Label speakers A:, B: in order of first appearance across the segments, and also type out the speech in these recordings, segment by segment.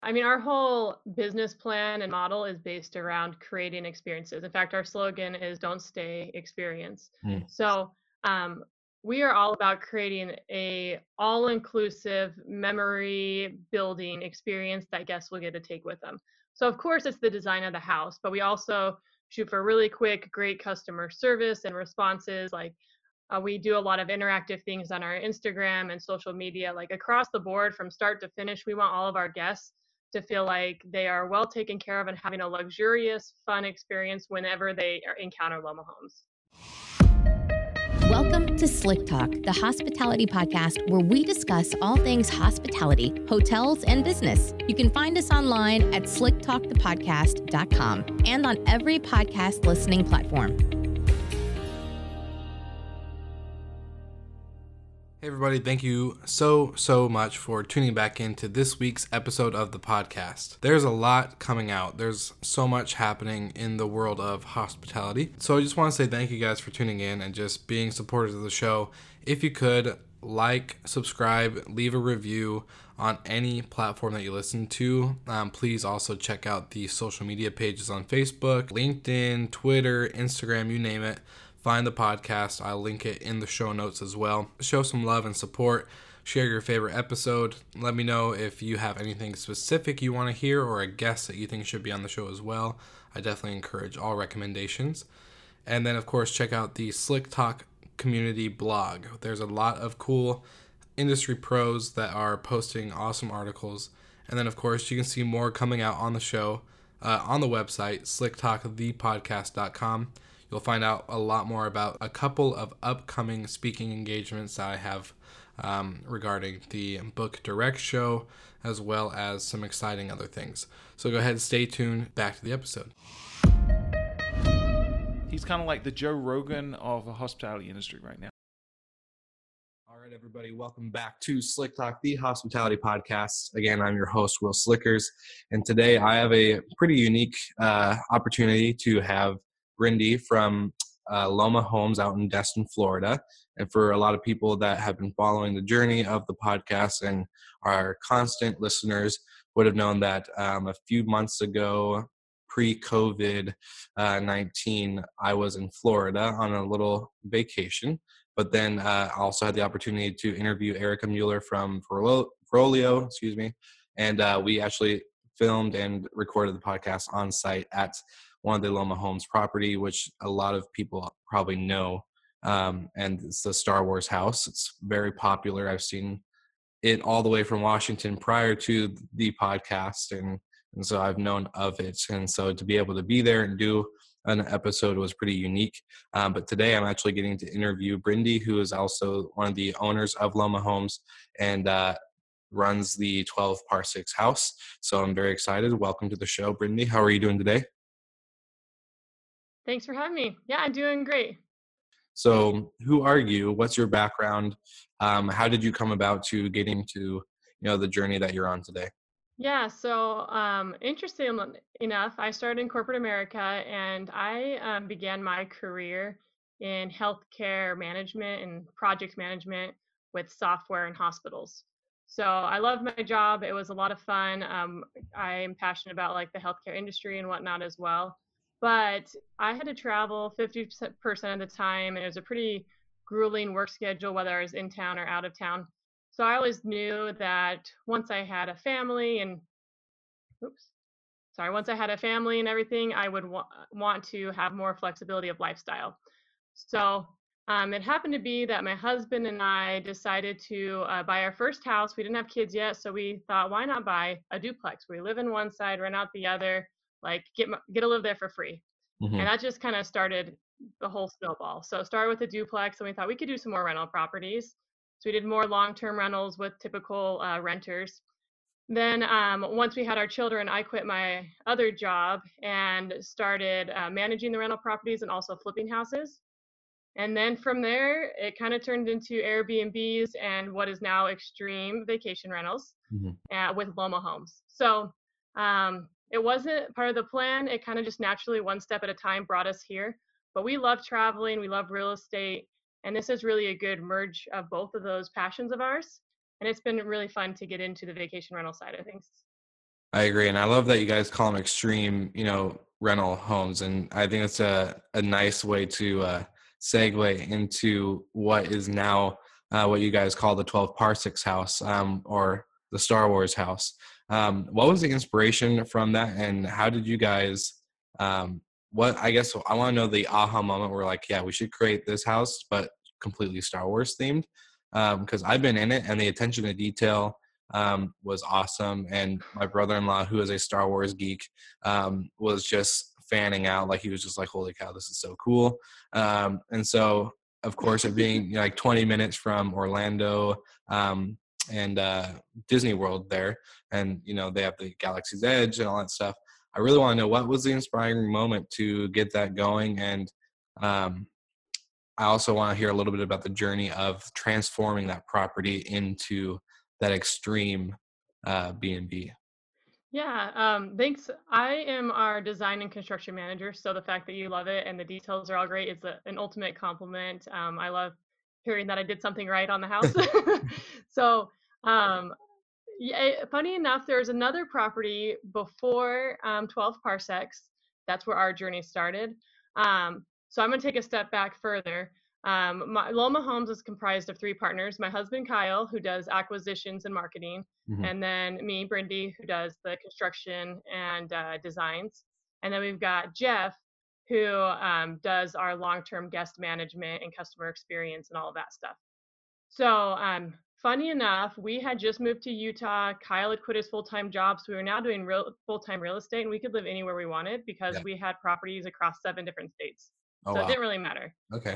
A: I mean, our whole business plan and model is based around creating experiences. In fact, our slogan is "Don't stay, experience."
B: Mm.
A: So, um, we are all about creating a all-inclusive memory building experience that guests will get to take with them. So, of course, it's the design of the house, but we also shoot for really quick, great customer service and responses. We do a lot of interactive things on our Instagram and social media, like across the board from start to finish. We want all of our guests to feel like they are well taken care of and having a luxurious, fun experience whenever they encounter Loma Homes.
C: Welcome to Slick Talk, the hospitality podcast where we discuss all things hospitality, hotels, and business. You can find us online at slicktalkthepodcast.com and on every podcast listening platform.
B: Hey, everybody. Thank you so much for tuning back into this week's episode of the podcast. There's a lot coming out. There's so much happening in the world of hospitality. So I just want to say thank you guys for tuning in and just being supporters of the show. If you could, like, subscribe, leave a review on any platform that you listen to. Please also check out the social media pages on Facebook, LinkedIn, Twitter, Instagram, you name it. Find the podcast. I'll link it in the show notes as well. Show some love and support. Share your favorite episode. Let me know if you have anything specific you want to hear or a guest that you think should be on the show as well. I definitely encourage all recommendations. And then, of course, check out the Slick Talk community blog. There's a lot of cool industry pros that are posting awesome articles. And then, of course, you can see more coming out on the show on the website, slicktalkthepodcast.com. You'll find out a lot more about a couple of upcoming speaking engagements that I have regarding the Book Direct show, as well as some exciting other things. So go ahead and stay tuned. Back to the episode.
D: He's kind of like the Joe Rogan of the hospitality industry right now.
B: All right, everybody, welcome back to Slick Talk, the hospitality podcast. Again, I'm your host, Will Slickers, and today I have a pretty unique opportunity to have Brindy from Loma Homes out in Destin, Florida. And for a lot of people that have been following the journey of the podcast and are constant listeners would have known that a few months ago, pre-COVID 19, I was in Florida on a little vacation. But then I also had the opportunity to interview Erica Mueller from Verolio, and we actually filmed and recorded the podcast on site at one of the Loma Homes property, which a lot of people probably know. And it's the Star Wars house. It's very popular. I've seen it all the way from Washington prior to the podcast. And so I've known of it. And so to be able to be there and do an episode was pretty unique. But today I'm actually getting to interview Brindy, who is also one of the owners of Loma Homes and runs the 12 Par 6 house. So I'm very excited. Welcome to the show, Brindy. How are you doing today?
A: Thanks for having me. Yeah, I'm doing great.
B: So who are you? What's your background? How did you come about to getting to, the journey that you're on today?
A: Yeah, so interesting enough, I started in corporate America and I began my career in healthcare management and project management with software and hospitals. So I loved my job. It was a lot of fun. I am passionate about like the healthcare industry and whatnot as well. But I had to travel 50% of the time, and it was a pretty grueling work schedule, whether I was in town or out of town. So I always knew that once I had a family and once I had a family and everything, I would want to have more flexibility of lifestyle. So it happened to be that my husband and I decided to buy our first house. We didn't have kids yet, so we thought, why not buy a duplex? We live in one side, rent out the other, like get to live there for free.
B: Mm-hmm.
A: And that just kind of started the whole snowball. So it started with a duplex, and we thought we could do some more rental properties. So we did more long-term rentals with typical renters. Then once we had our children, I quit my other job and started managing the rental properties and also flipping houses. And then from there, it kind of turned into Airbnbs and what is now extreme vacation rentals with Loma Homes. So it wasn't part of the plan. It kind of just naturally, one step at a time, brought us here. But we love traveling, we love real estate, and this is really a good merge of both of those passions of ours. And it's been really fun to get into the vacation rental side of things.
B: I agree. And I love that you guys call them extreme, rental homes. And I think it's a nice way to segue into what is now what you guys call the 12 Parsecs house, or the Star Wars house. What was the inspiration from that? And how did you guys, I guess I want to know the aha moment where like, yeah, we should create this house, but completely Star Wars themed. Because I've been in it and the attention to detail was awesome. And my brother-in-law, who is a Star Wars geek, was just fanning out. Like he was just like, holy cow, this is so cool. And so, of course, it being like 20 minutes from Orlando and Disney World there, and they have the Galaxy's Edge and all that stuff. I really want to know, what was the inspiring moment to get that going? And I also want to hear a little bit about the journey of transforming that property into that extreme B&B.
A: Yeah, thanks. I am our design and construction manager, so the fact that you love it and the details are all great is an ultimate compliment. I love hearing that I did something right on the house. So, yeah, funny enough, there's another property before 12 Parsecs. That's where our journey started. So I'm going to take a step back further. Loma Homes is comprised of 3 partners: my husband Kyle, who does acquisitions and marketing,
B: Mm-hmm.
A: and then me, Brindy, who does the construction and designs, and then we've got Jeff, who does our long-term guest management and customer experience and all of that stuff. So funny enough, we had just moved to Utah. Kyle had quit his full-time job, so we were now doing full-time real estate, and we could live anywhere we wanted because
B: Yeah.
A: we had properties across 7 different states.
B: Oh,
A: So
B: wow.
A: it didn't really matter.
B: Okay.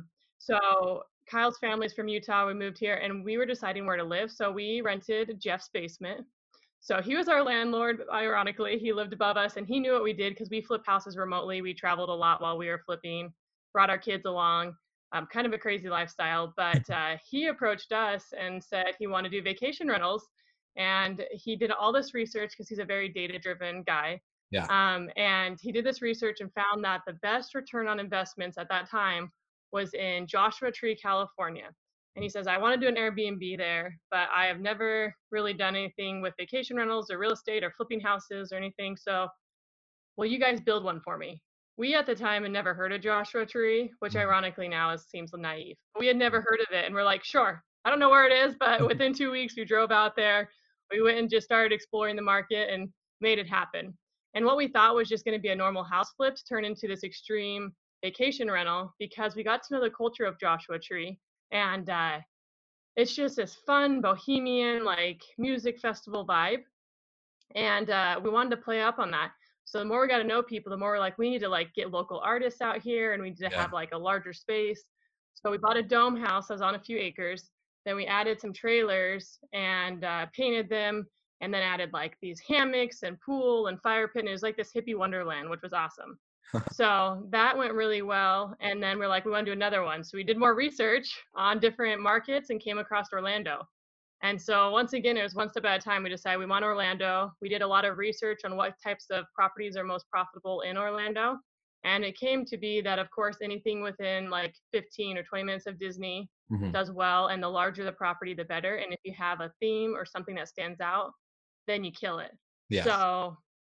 A: So Kyle's family's from Utah. We moved here and we were deciding where to live. So we rented Jeff's basement. So he was our landlord, ironically. He lived above us and he knew what we did because we flip houses remotely. We traveled a lot while we were flipping, brought our kids along, kind of a crazy lifestyle. But he approached us and said he wanted to do vacation rentals. And he did all this research because he's a very data-driven guy.
B: Yeah.
A: And he did this research and found that the best return on investments at that time was in Joshua Tree, California. And he says, I want to do an Airbnb there, but I have never really done anything with vacation rentals or real estate or flipping houses or anything. So, will you guys build one for me? We at the time had never heard of Joshua Tree, which ironically now seems naive. We had never heard of it. And we're like, sure, I don't know where it is, but within 2 weeks, we drove out there. We went and just started exploring the market and made it happen. And what we thought was just going to be a normal house flip turned into this extreme vacation rental because we got to know the culture of Joshua Tree. And it's just this fun, bohemian, like music festival vibe. And we wanted to play up on that. So the more we got to know people, the more we're like, we need to like get local artists out here and we need to have like a larger space. So we bought a dome house that was on a few acres. Then we added some trailers and painted them, and then added like these hammocks and pool and fire pit. And it was like this hippie wonderland, which was awesome. So that went really well. And then we're like, we want to do another one. So we did more research on different markets and came across Orlando. And so once again, it was one step at a time. We decided we want Orlando. We did a lot of research on what types of properties are most profitable in Orlando. And it came to be that, of course, anything within like 15 or 20 minutes of Disney does well. And the larger the property, the better. And if you have a theme or something that stands out, then you kill it.
B: Yeah.
A: So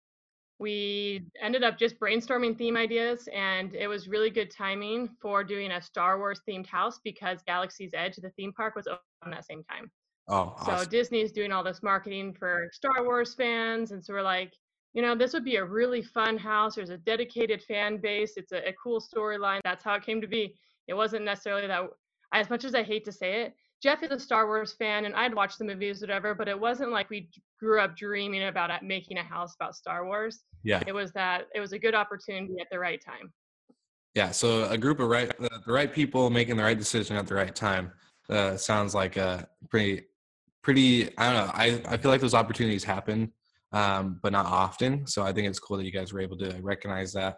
A: we ended up just brainstorming theme ideas, and it was really good timing for doing a Star Wars themed house because Galaxy's Edge, the theme park, was open at that same time.
B: Oh, awesome.
A: So Disney is doing all this marketing for Star Wars fans. And so we're like, this would be a really fun house. There's a dedicated fan base. It's a cool storyline. That's how it came to be. It wasn't necessarily that, as much as I hate to say it, Jeff is a Star Wars fan and I'd watched the movies, whatever, but it wasn't like we grew up dreaming about making a house about Star Wars.
B: Yeah.
A: It was a good opportunity at the right time.
B: Yeah. So a group of the right people making the right decision at the right time sounds like a pretty, I don't know. I feel like those opportunities happen, but not often. So I think it's cool that you guys were able to recognize that.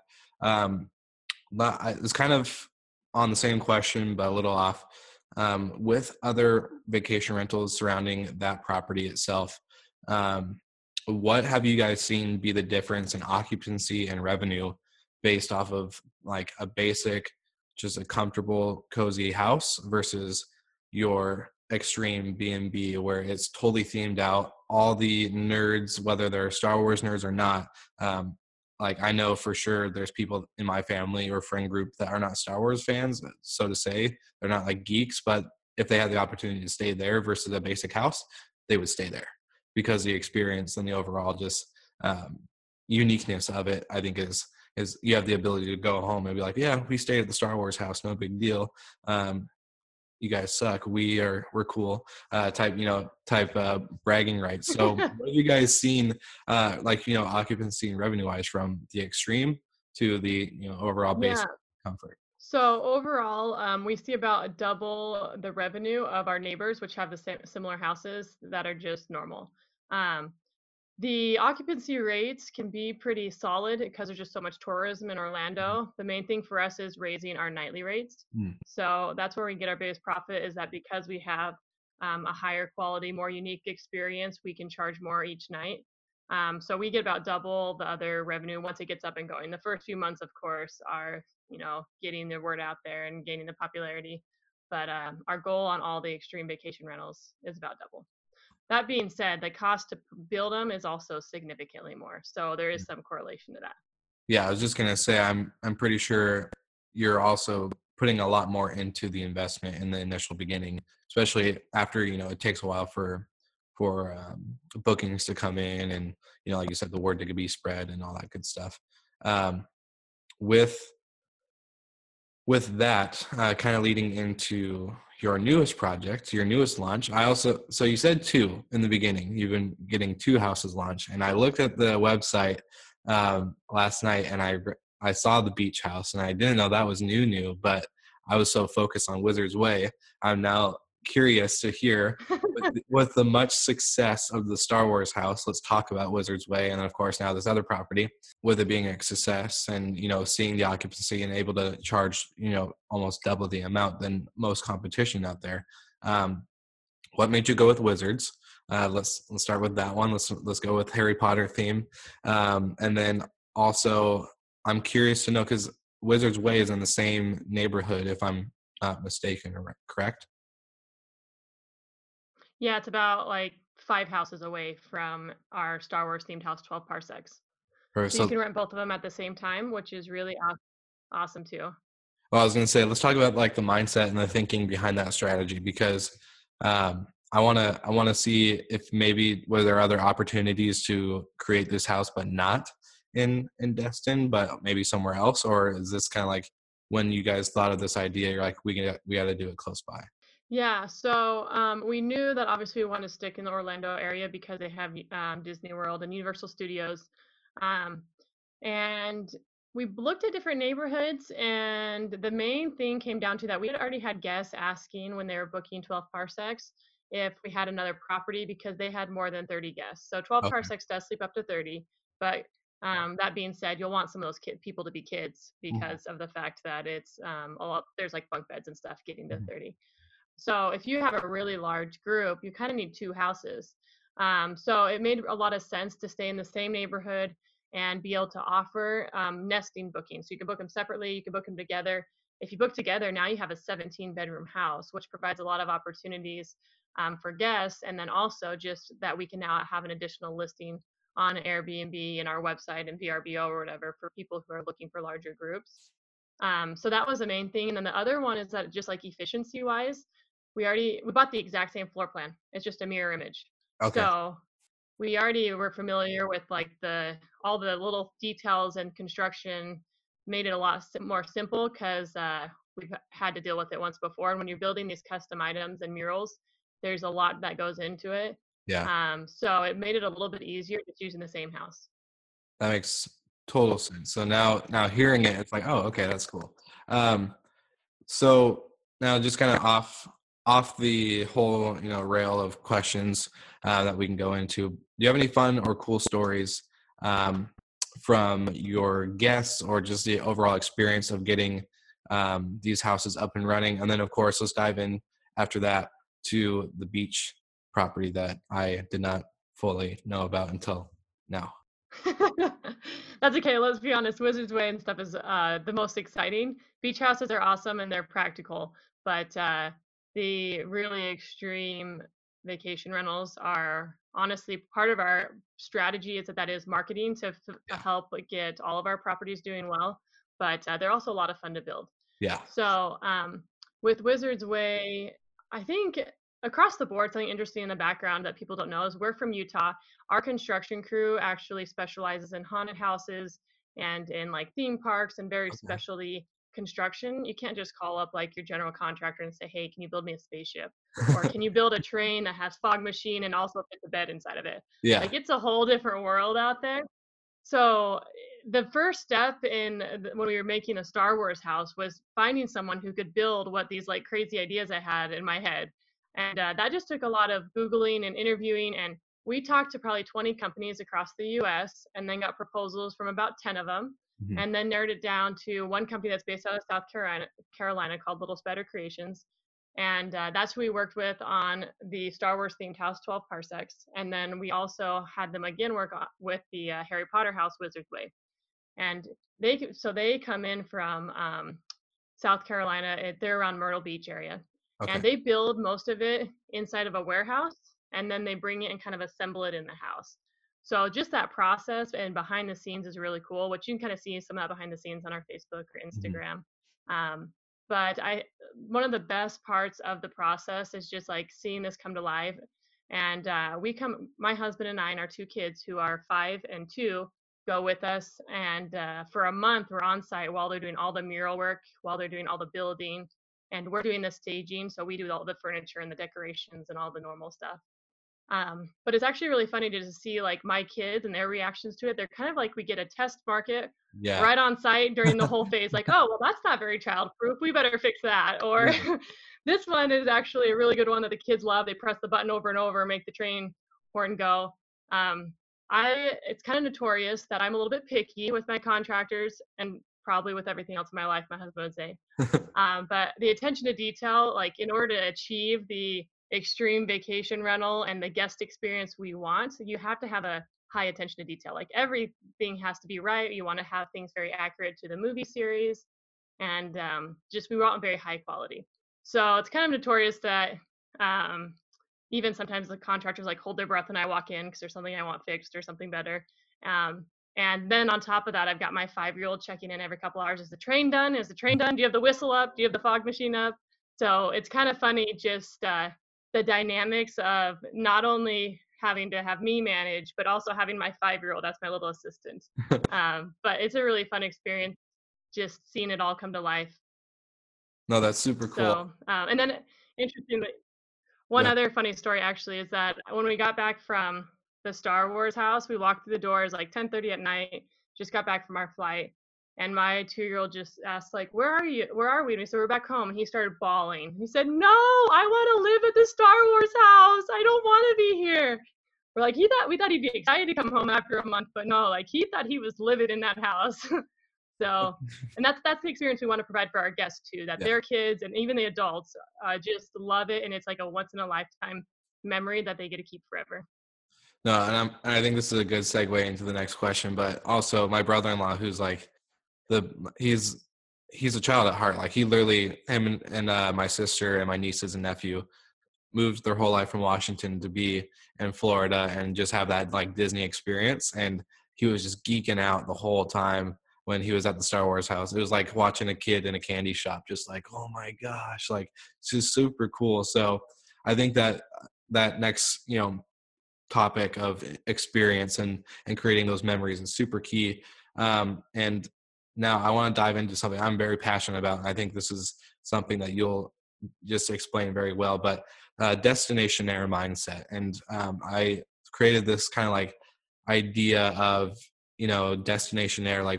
B: It's kind of on the same question, but a little off. With other vacation rentals surrounding that property itself, what have you guys seen be the difference in occupancy and revenue based off of like a basic, just a comfortable, cozy house versus your extreme B&B where it's totally themed out all the nerds, whether they're Star Wars nerds or not, like I know for sure there's people in my family or friend group that are not Star Wars fans, so to say. They're not like geeks, but if they had the opportunity to stay there versus a basic house, they would stay there because the experience and the overall just uniqueness of it, I think is you have the ability to go home and be like, yeah, we stayed at the Star Wars house, no big deal. You guys suck. We're cool. Type bragging rights. So what have you guys seen, occupancy and revenue wise from the extreme to the overall base comfort?
A: So overall, we see about double the revenue of our neighbors, which have the same similar houses that are just normal. The occupancy rates can be pretty solid because there's just so much tourism in Orlando. The main thing for us is raising our nightly rates. So that's where we get our biggest profit, is that because we have a higher quality, more unique experience, we can charge more each night. So we get about double the other revenue once it gets up and going. The first few months, of course, are getting the word out there and gaining the popularity. But our goal on all the extreme vacation rentals is about double. That being said, the cost to build them is also significantly more. So there is some correlation to that.
B: Yeah, I was just gonna say I'm pretty sure you're also putting a lot more into the investment in the initial beginning, especially after it takes a while for bookings to come in, and like you said, the word to be spread and all that good stuff. With that, kind of leading into your newest project, your newest launch. So you said 2 in the beginning. You've been getting 2 houses launched, and I looked at the website last night, and I saw the beach house, and I didn't know that was new, but I was so focused on Wizard's Way. I'm now curious to hear, with the much success of the Star Wars house, let's talk about Wizard's Way, and of course now this other property, with it being a success, and seeing the occupancy and able to charge almost double the amount than most competition out there. What made you go with Wizards? Let's start with that one. Let's go with Harry Potter theme, and then also I'm curious to know, because Wizards Way is in the same neighborhood, if I'm not mistaken, correct?
A: Yeah, it's about like 5 houses away from our Star Wars themed house, 12 Parsecs. So you can rent both of them at the same time, which is really awesome too.
B: Well, I was going to say, let's talk about like the mindset and the thinking behind that strategy, because I want to see if maybe were there other opportunities to create this house, but not in Destin, but maybe somewhere else, or is this kind of like when you guys thought of this idea, you're like, we got to do it close by?
A: Yeah, so we knew that obviously we want to stick in the Orlando area because they have Disney World and Universal Studios. And we looked at different neighborhoods, and the main thing came down to that we had already had guests asking when they were booking 12 Parsecs if we had another property, because they had more than 30 guests. So 12 Parsecs does sleep up to 30, but that being said, you'll want some of those people to be kids because of the fact that it's there's like bunk beds and stuff getting to 30. So if you have a really large group, you kind of need 2 houses. So it made a lot of sense to stay in the same neighborhood and be able to offer nesting bookings. So you can book them separately, you can book them together. If you book together, now you have a 17-bedroom house, which provides a lot of opportunities for guests. And then also just that we can now have an additional listing on Airbnb and our website and VRBO or whatever for people who are looking for larger groups. So that was the main thing. And then the other one is that just like efficiency wise, we bought the exact same floor plan. It's just a mirror image.
B: Okay.
A: So we already were familiar with like all the little details, and construction made it a lot more simple because we've had to deal with it once before. And when you're building these custom items and murals, there's a lot that goes into it.
B: Yeah.
A: So it made it a little bit easier just using the same house.
B: That makes total sense. So now hearing it, it's like, oh, okay, that's cool. So now just kind of off the whole rail of questions that we can go into. Do you have any fun or cool stories from your guests, or just the overall experience of getting these houses up and running? And then of course, let's dive in after that to the beach property that I did not fully know about until now.
A: That's okay. Let's be honest. Wizards Way and stuff is the most exciting. Beach houses are awesome and they're practical, but the really extreme vacation rentals are honestly part of our strategy is that is marketing to help get all of our properties doing well, but they're also a lot of fun to build.
B: Yeah.
A: So with Wizards Way, I think across the board, something interesting in the background that people don't know is we're from Utah. Our construction crew actually specializes in haunted houses and in like theme parks and very specialty construction. You can't just call up like your general contractor and say, hey, can you build me a spaceship? Or can you build a train that has fog machine and also fit the bed inside of it?
B: Yeah.
A: Like it's a whole different world out there. So the first step in when we were making a Star Wars house was finding someone who could build what these like crazy ideas I had in my head. And that just took a lot of Googling and interviewing. And we talked to probably 20 companies across the US and then got proposals from about 10 of them. Mm-hmm. And then narrowed it down to one company that's based out of South Carolina called Little Spider Creations. And that's who we worked with on the Star Wars themed house, 12 Parsecs. And then we also had them again work with the Harry Potter house, Wizards Way. And they come in from South Carolina. They're around Myrtle Beach area. Okay. And they build most of it inside of a warehouse. And then they bring it and kind of assemble it in the house. So just that process and behind the scenes is really cool, which you can kind of see some of that behind the scenes on our Facebook or Instagram. Mm-hmm. But one of the best parts of the process is just like seeing this come to life. And my husband and I and our 2 kids who are 5 and 2 go with us. And for a month, we're on site while they're doing all the mural work, while they're doing all the building, and we're doing the staging. So we do all the furniture and the decorations and all the normal stuff. But it's actually really funny to see like my kids and their reactions to it. They're kind of like we get a test market right on site during the whole phase. Like, oh, well, that's not very childproof. We better fix that. Or this one is actually a really good one that the kids love. They press the button over and over, make the train horn go. It's kind of notorious that I'm a little bit picky with my contractors and probably with everything else in my life, my husband would say. But the attention to detail, like in order to achieve the extreme vacation rental and the guest experience we want, you have to have a high attention to detail. Like everything has to be right. You want to have things very accurate to the movie series, and we want very high quality. So it's kind of notorious that even sometimes the contractors like hold their breath when I walk in because there's something I want fixed or something better. And then on top of that, I've got my 5-year-old checking in every couple hours. Is the train done? Is the train done? Do you have the whistle up? Do you have the fog machine up? So it's kind of funny just the dynamics of not only having to have me manage, but also having my 5-year-old, that's my little assistant. But it's a really fun experience just seeing it all come to life.
B: No, that's super cool.
A: So, and then interestingly, one other funny story actually is that when we got back from the Star Wars house, we walked through the doors like 10:30 at night, just got back from our flight. And my 2-year-old just asked, like, where are you? Where are we? And we said, we're back home. And he started bawling. He said, no, I want to live at the Star Wars house. I don't want to be here. We're like, we thought he'd be excited to come home after a month, but no, like he thought he was living in that house. So, and that's the experience we want to provide for our guests too, that their kids and even the adults just love it. And it's like a once in a lifetime memory that they get to keep forever.
B: No, and I think this is a good segue into the next question, but also my brother-in-law, who's like, he's a child at heart. Like he literally, him and my sister and my nieces and nephew moved their whole life from Washington to be in Florida and just have that like Disney experience. And he was just geeking out the whole time when he was at the Star Wars house. It was like watching a kid in a candy shop, just like, oh my gosh, like it's just super cool. So I think that next, topic of experience and creating those memories is super key. And now I want to dive into something I'm very passionate about. And I think this is something that you'll just explain very well, but destinationaire mindset. And I created this kind of like idea of, destinationaire, like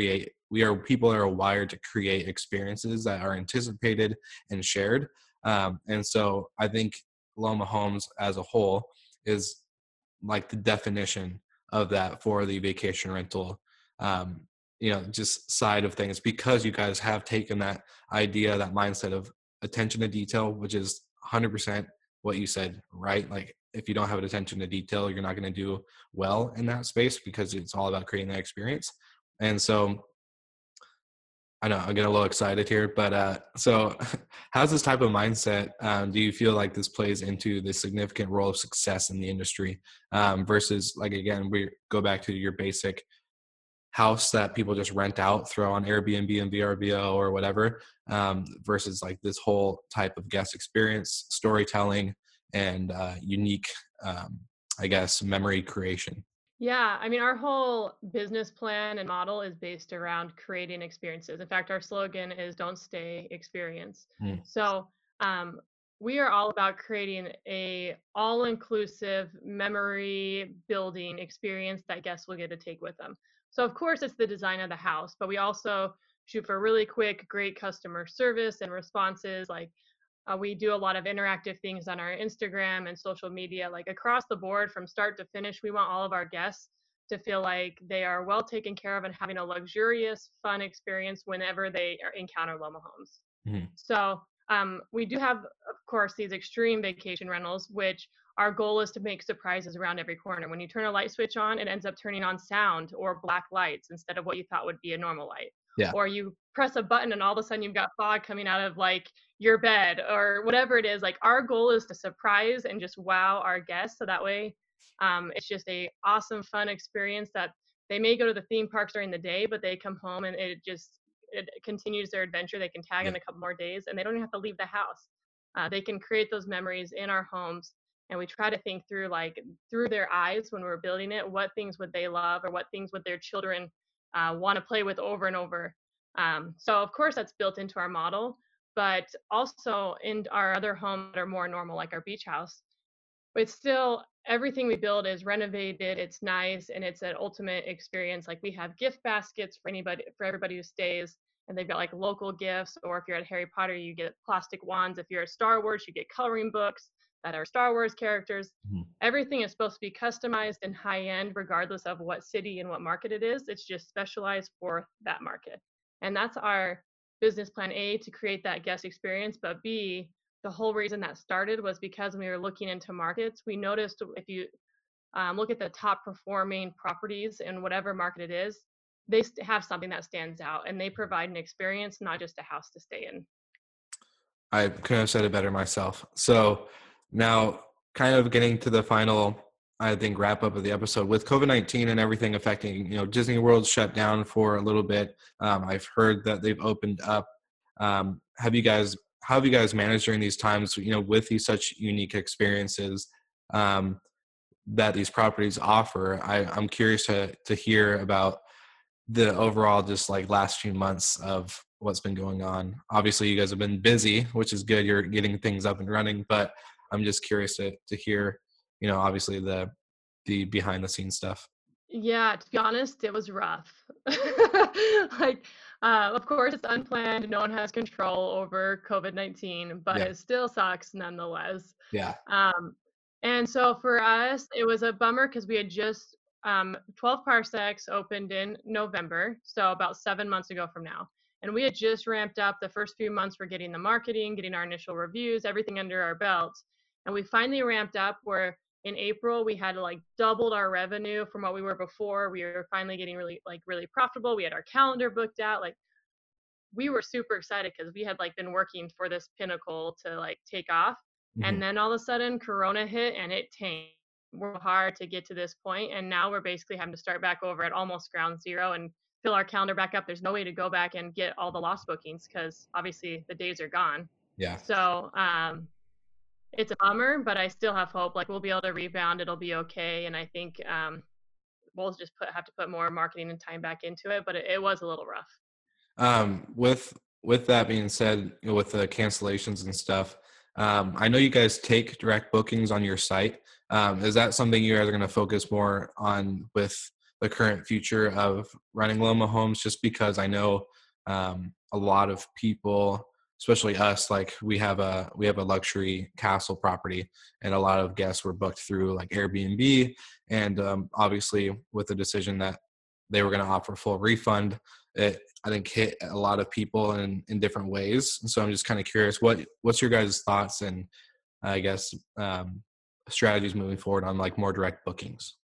B: people are wired to create experiences that are anticipated and shared. And so I think Loma Homes as a whole is like the definition of that for the vacation rental just side of things, because you guys have taken that idea, that mindset of attention to detail, which is 100% what you said, right? Like if you don't have attention to detail, you're not going to do well in that space because it's all about creating that experience. And so I know I'm getting a little excited here, but so how's this type of mindset? Do you feel like this plays into the significant role of success in the industry versus, like, again, we go back to your basic house that people just rent out, throw on Airbnb and VRBO or whatever, versus like this whole type of guest experience, storytelling, and unique, I guess, memory creation?
A: Yeah, I mean, our whole business plan and model is based around creating experiences. In fact, our slogan is "Don't stay, experience."
B: Mm.
A: So, um, we are all about creating a all-inclusive memory building experience that guests will get to take with them. So, of course, it's the design of the house, but we also shoot for really quick, great customer service and responses. Like we do a lot of interactive things on our Instagram and social media, like across the board from start to finish. We want all of our guests to feel like they are well taken care of and having a luxurious, fun experience whenever they encounter Loma Homes.
B: Mhm.
A: So we do have, of course, these extreme vacation rentals, which our goal is to make surprises around every corner. When you turn a light switch on, it ends up turning on sound or black lights instead of what you thought would be a normal light.
B: Yeah.
A: Or you press a button and all of a sudden you've got fog coming out of like your bed or whatever it is. Like our goal is to surprise and just wow our guests. So that way it's just a awesome, fun experience that they may go to the theme parks during the day, but they come home and it continues their adventure. They can tag
B: Yeah.
A: in a couple more days and they don't even have to leave the house. They can create those memories in our homes. And we try to think through like through their eyes when we're building it, what things would they love or what things would their children want to play with over and over. So of course that's built into our model, but also in our other homes that are more normal, like our beach house, it's still everything we build is renovated, it's nice, and it's an ultimate experience. Like we have gift baskets for everybody who stays, and they've got like local gifts, or if you're at Harry Potter, you get plastic wands. If you're at Star Wars, you get coloring books that are Star Wars characters.
B: Mhm.
A: Everything is supposed to be customized and high end, regardless of what city and what market it is. It's just specialized for that market. And that's our business plan A, to create that guest experience, but B, the whole reason that started was because when we were looking into markets, we noticed if you look at the top performing properties in whatever market it is, they have something that stands out and they provide an experience, not just a house to stay in.
B: I couldn't have said it better myself. So now, kind of getting to the final, I think, wrap up of the episode with COVID-19 and everything affecting, Disney World shut down for a little bit. I've heard that they've opened up. How have you guys managed during these times, with these such unique experiences that these properties offer? I'm curious to hear about the overall, just like last few months of what's been going on. Obviously you guys have been busy, which is good. You're getting things up and running, but I'm just curious to hear, obviously the behind the scenes stuff.
A: Yeah, to be honest, it was rough. Like, of course, it's unplanned. No one has control over COVID-19, but
B: Yeah.
A: it still sucks nonetheless.
B: Yeah.
A: Um, and so for us, it was a bummer because we had just 12 Parsecs opened in November, so about 7 months ago from now. And we had just ramped up the first few months for getting the marketing, getting our initial reviews, everything under our belts. And we finally ramped up where in April we had like doubled our revenue from what we were before. We were finally getting really profitable. We had our calendar booked out. Like we were super excited because we had like been working for this pinnacle to like take off.
B: Mhm.
A: And then all of a sudden Corona hit and it tanked. We're hard to get to this point, and now we're basically having to start back over at almost ground zero and fill our calendar back up. There's no way to go back and get all the lost bookings because obviously the days are gone.
B: Yeah.
A: So it's a bummer, but I still have hope. Like we'll be able to rebound. It'll be okay. And I think we'll just have to put more marketing and time back into it. But it was a little rough.
B: With that being said, with the cancellations and stuff, I know you guys take direct bookings on your site. Is that something you guys are going to focus more on with the current future of running Loma Homes? Just because I know a lot of people, especially us, like we have a luxury castle property, and a lot of guests were booked through like Airbnb, and obviously with the decision that they were going to offer full refund, it I think hit a lot of people in different ways. So I'm just kind of curious, what's your guys' thoughts and I guess strategies moving forward on like more direct bookings?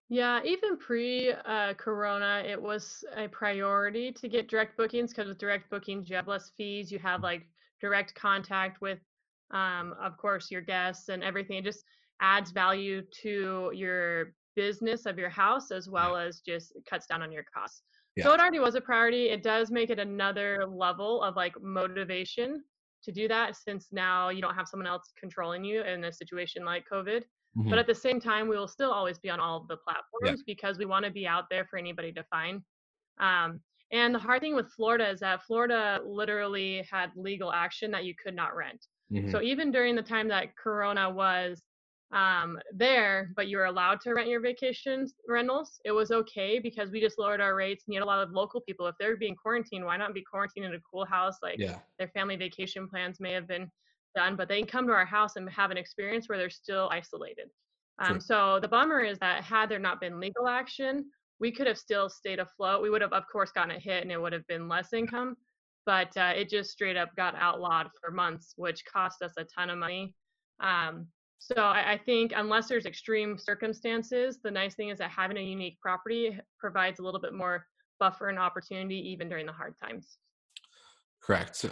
A: Yeah, even pre-corona, it was a priority to get direct bookings because with direct bookings, you have less fees. You have like direct contact with, of course, your guests and everything. It just adds value to your business of your house as
B: Yeah.
A: well as just cuts down on your costs. So
B: Yeah.
A: it already was a priority. It does make it another level of like motivation to do that since now you don't have someone else controlling you in a situation like COVID. But
B: Mhm.
A: at the same time, we will still always be on all of the
B: Yeah.
A: platforms because we want to be out there for anybody to find. Um, and the hard thing with Florida is that Florida literally had legal action that you could not rent.
B: Mhm.
A: So even during the time that Corona was there, but you were allowed to rent your vacation rentals, it was okay because we just lowered our rates. And you had a lot of local people. If they're being quarantined, why not be quarantined in a cool house? Like
B: Yeah.
A: their family vacation plans may have been done, but they can come to our house and have an experience where they're still isolated.
B: True.
A: So the bummer is that had there not been legal action, we could have still stayed afloat. We would have, of course, gotten a hit and it would have been less income, but it just straight up got outlawed for months, which cost us a ton of money. So I think unless there's extreme circumstances, the nice thing is that having a unique property provides a little bit more buffer and opportunity even during the hard times.
B: Correct.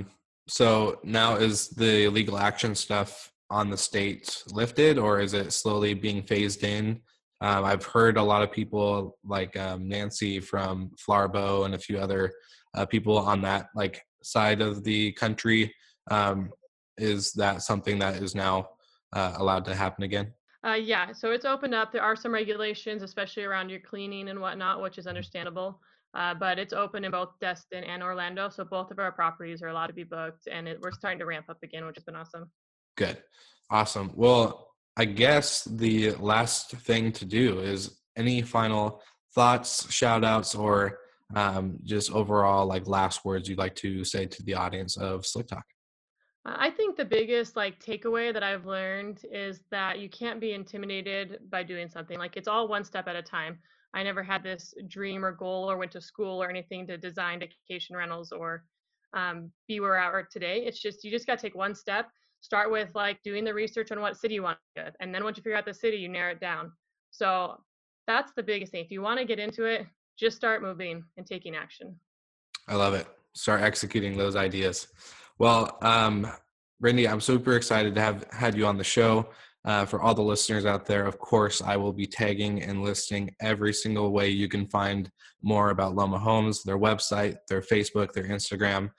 B: So now is the legal action stuff on the state lifted, or is it slowly being phased in? I've heard a lot of people like Nancy from Flarbo and a few other people on that like side of the country. Um, is that something that is now allowed to happen again?
A: Yeah, so it's opened up. There are some regulations, especially around your cleaning and whatnot, which is understandable. But it's open in both Destin and Orlando, so both of our properties are allowed to be booked, and we're starting to ramp up again, which has been awesome.
B: Good. Awesome. Well, I guess the last thing to do is any final thoughts, shout outs, or just overall like last words you'd like to say to the audience of Slick Talk.
A: I think the biggest like takeaway that I've learned is that you can't be intimidated by doing something. Like it's all one step at a time. I never had this dream or goal or went to school or anything to design vacation rentals or be where I are today. It's just you just got to take one step. Start with like doing the research on what city you want to go, and then once you figure out the city, you narrow it down. So that's the biggest thing. If you want to get into it, just start moving and taking action.
B: I love it. Start executing those ideas. Well, Brindy, I'm super excited to have had you on the show. For all the listeners out there, of course, I will be tagging and listing every single way you can find more about Loma Homes, their website, their Facebook, their Instagram.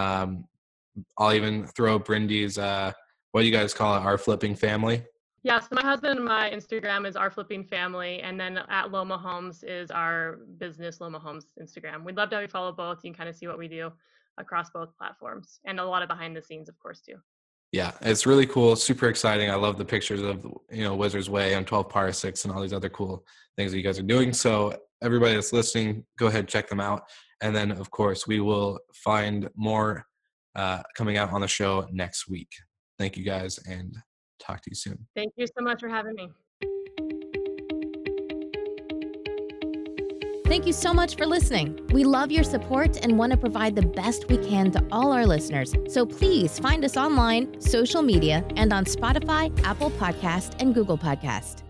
B: I'll even throw Brindy's, what do you guys call it, Our Flipping Family?
A: Yeah, so my husband and my Instagram is Our Flipping Family, and then at Loma Homes is our business Loma Homes Instagram. We'd love to have you follow both. You can kind of see what we do across both platforms, and a lot of behind the scenes, of course, too.
B: Yeah, it's really cool. Super exciting. I love the pictures of, Wizard's Way on 12 Parsecs and all these other cool things that you guys are doing. So everybody that's listening, go ahead, check them out. And then, of course, we will find more coming out on the show next week. Thank you guys, and talk to you soon.
A: Thank you so much for having me.
C: Thank you so much for listening. We love your support and want to provide the best we can to all our listeners. So please find us online, social media, and on Spotify, Apple Podcast, and Google Podcast.